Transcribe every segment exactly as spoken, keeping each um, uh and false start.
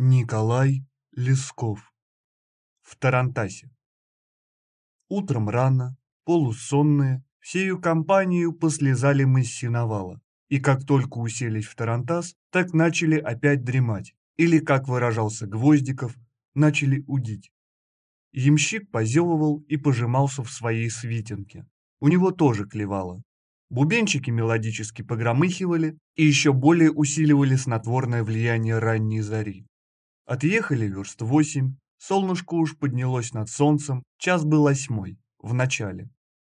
Николай Лесков. В тарантасе. Утром рано, полусонные, всею компанию послезали мы с сеновала, и как только уселись в тарантас, так начали опять дремать, или, как выражался Гвоздиков, начали удить. Ямщик позевывал и пожимался в своей свитинке. У него тоже клевало. Бубенчики мелодически погромыхивали и еще более усиливали снотворное влияние ранней зари. Отъехали верст восемь, солнышко уж поднялось над солнцем, час был восьмой, в начале.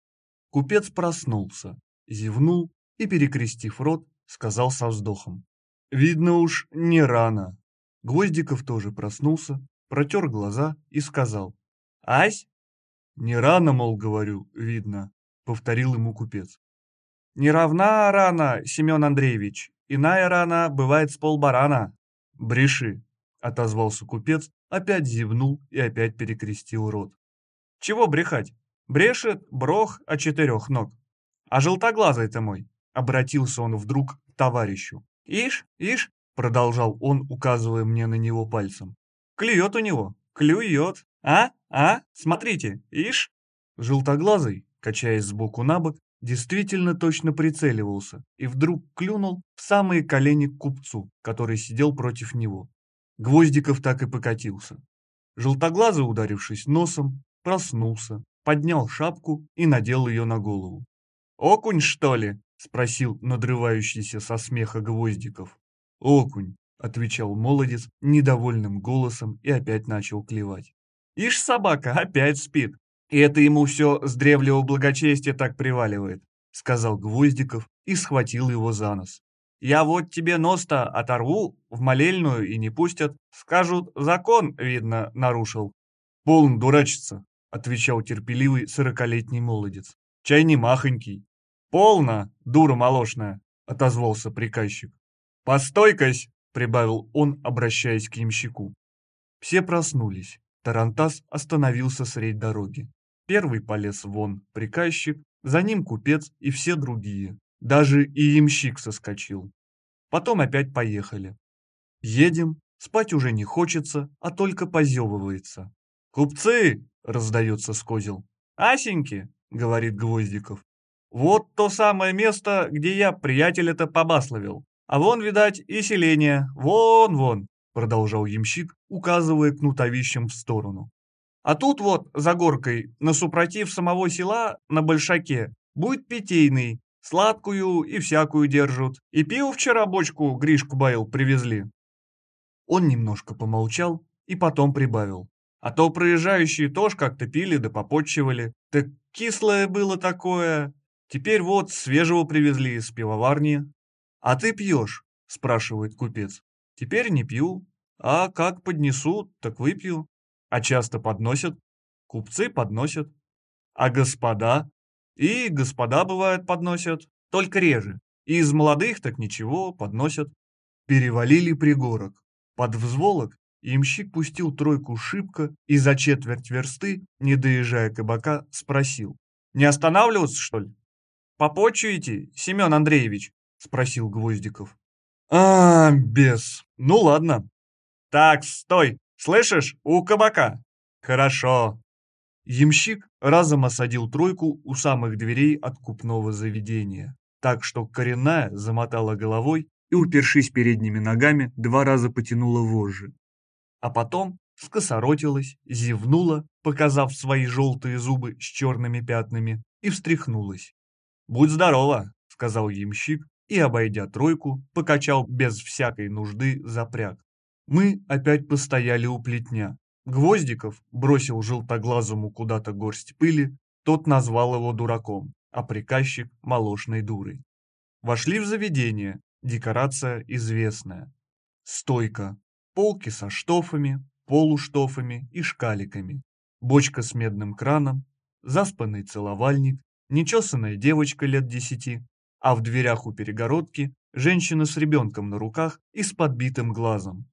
Купец проснулся, зевнул и, перекрестив рот, сказал со вздохом: «Видно уж, не рано». Гвоздиков тоже проснулся, протер глаза и сказал: «Ась?» «Не рано, мол, говорю, видно», — повторил ему купец. «Не равна рана, Семен Андреевич, иная рана бывает с полбарана». «Бреши», — отозвался купец, опять зевнул и опять перекрестил рот. «Чего брехать? Брешет брох о четырех ног. А желтоглазый-то мой», — обратился он вдруг к товарищу. «Ишь, ишь», — продолжал он, указывая мне на него пальцем. «Клюет у него, клюет. А, а, смотрите, ишь». Желтоглазый, качаясь сбоку на бок, действительно точно прицеливался и вдруг клюнул в самые колени к купцу, который сидел против него. Гвоздиков так и покатился. Желтоглазый, ударившись носом, проснулся, поднял шапку и надел ее на голову. «Окунь, что ли?» — спросил надрывающийся со смеха Гвоздиков. «Окунь», — отвечал молодец недовольным голосом и опять начал клевать. «Ишь, собака, опять спит. И это ему все с древнего благочестия так приваливает», — сказал Гвоздиков и схватил его за нос. «Я вот тебе нос-то оторву, в молельную и не пустят. Скажут, закон, видно, нарушил». «Полн дурачиться», — отвечал терпеливый сорокалетний молодец. «Чай не махонький». «Полно, дура молошная», — отозвался приказчик. «Постой-кась», — прибавил он, обращаясь к ямщику. Все проснулись. Тарантас остановился средь дороги. Первый полез вон приказчик, за ним купец и все другие. Даже и ямщик соскочил. Потом опять поехали. Едем, спать уже не хочется, а только позевывается. «Купцы!» — раздается с козел. «Асеньки!» — говорит Гвоздиков. «Вот то самое место, где я приятеля-то побасловил. А вон, видать, и селение. Вон-вон!» — продолжал ямщик, указывая кнутовищем в сторону. «А тут вот, за горкой, насупротив самого села, на большаке, будет питейный, сладкую и всякую держат. И пиво вчера бочку Гришку Баил привезли». Он немножко помолчал и потом прибавил. «А то проезжающие тоже как-то пили да попотчевали. Так кислое было такое. Теперь вот свежего привезли из пивоварни». «А ты пьешь?» — спрашивает купец. «Теперь не пью. А как поднесут, так выпью». «А часто подносят?» «Купцы подносят». «А господа?» «И господа, бывает, подносят, только реже. И из молодых так ничего, подносят». Перевалили пригорок. Под взволок ямщик пустил тройку шибко и за четверть версты, не доезжая кабака, спросил: «Не останавливаться, что ли?» «Попотчуете, Семен Андреевич?» — спросил Гвоздиков. «А, бес, ну ладно». «Так, стой, слышишь, у кабака». «Хорошо». Ямщик разом осадил тройку у самых дверей откупного заведения, так что коренная замотала головой и, упершись передними ногами, два раза потянула вожжи. А потом скосоротилась, зевнула, показав свои желтые зубы с черными пятнами, и встряхнулась. «Будь здорова», — сказал ямщик и, обойдя тройку, покачал без всякой нужды запряг. Мы опять постояли у плетня. Гвоздиков бросил желтоглазому куда-то горсть пыли, тот назвал его дураком, а приказчик — молошной дурой. Вошли в заведение, декорация известная. Стойка, полки со штофами, полуштофами и шкаликами, бочка с медным краном, заспанный целовальник, нечесанная девочка лет десяти, а в дверях у перегородки женщина с ребенком на руках и с подбитым глазом.